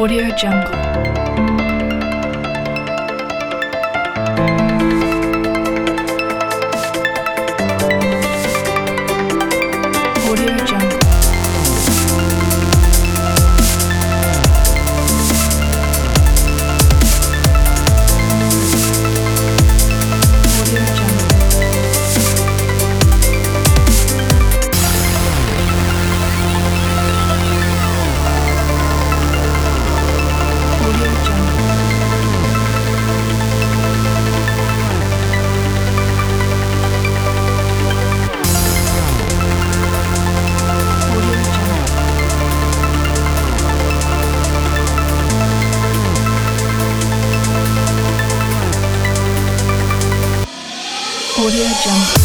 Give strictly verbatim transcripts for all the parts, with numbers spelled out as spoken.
Audio Jungle. Audio Jungle. Audio Jungle. Audio Jungle. Audio Jungle. Audio Jungle.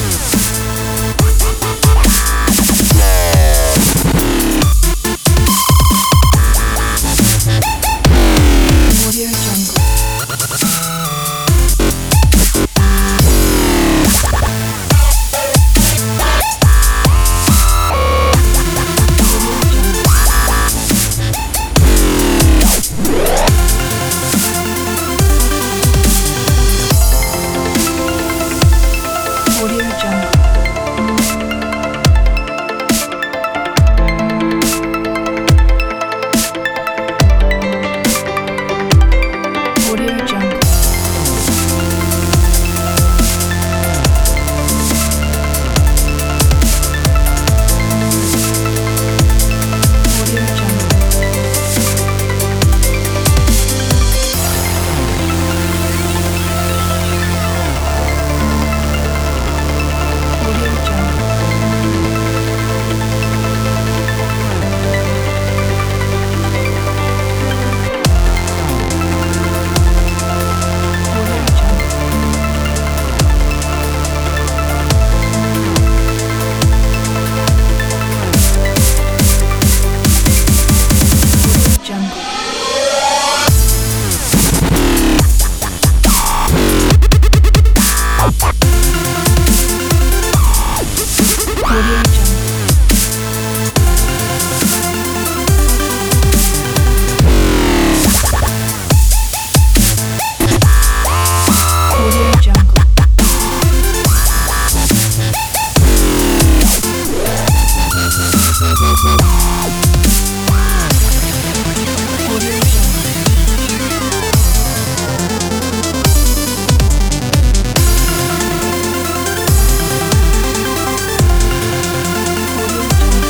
Audio Jungle. Audio Jungle. Audio Jungle. Audio Jungle. Audio Jungle. Audio Jungle. Audio Jungle. Audio Jungle. Audio Jungle. Audio Jungle. Audio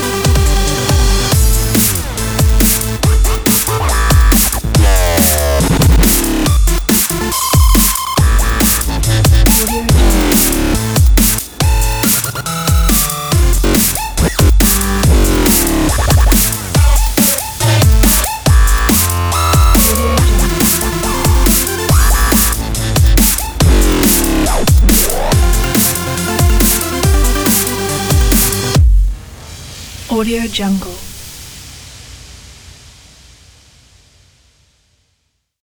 Jungle. Audio Jungle. Audio Jungle.